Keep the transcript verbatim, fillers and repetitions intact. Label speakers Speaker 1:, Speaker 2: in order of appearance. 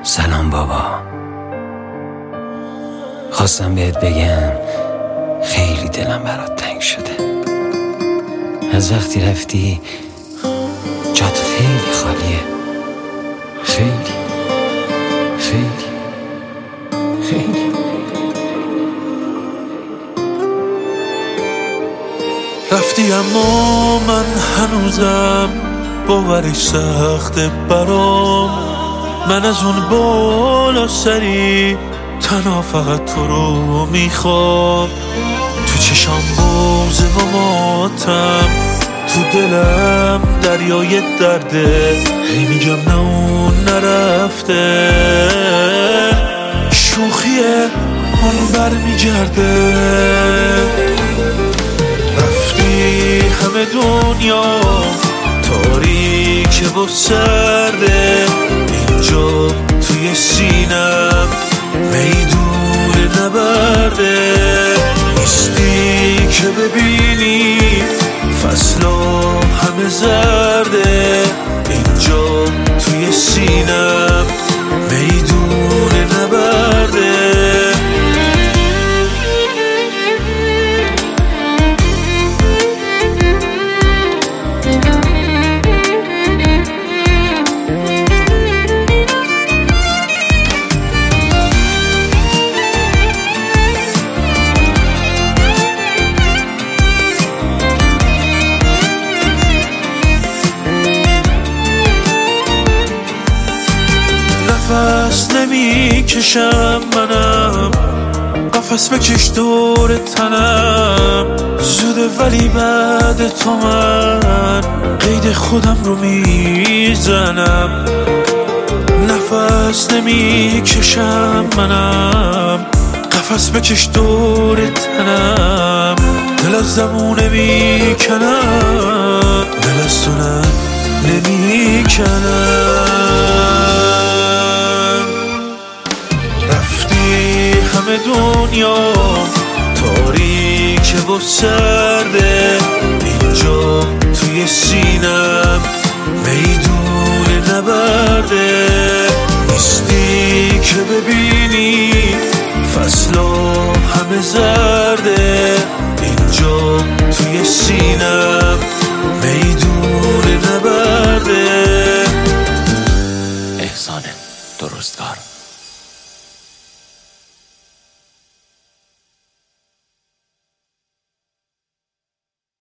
Speaker 1: سلام بابا، خواستم بهت بگم خیلی دلم برات تنگ شده. از وقتی رفتی جات خیلی خالیه، خیلی خیلی خیلی.
Speaker 2: رفتی اما من هنوزم باورش سخته برام. من از اون بالا سری تنها فقط تو رو میخوام. تو چشام بوزه و ماتم، تو دلم دریای درده. هی میگم نه اون نرفته، شوخیه اون بر میگرده. رفتی همه دنیا تاریکه و سرده، اینجا توی سینم میدون نبرده. نیستی که ببینی فصلا همه زرده، اینجا توی سینم میدون نبرده. نفس نمی کشم منم، قفس بکش دور تنم. زوده ولی بعد تو من قید خودم رو میزنم. نفس نمی کشم منم، قفس بکش دور تنم. دل از زمونه میکنم، دل از تو نه نمیکنم. همه دنیا تاریکه و سرده، اینجا توی سینم میدون نبرده. نیستی که ببینی فصلا همه زرده، اینجا توی سینم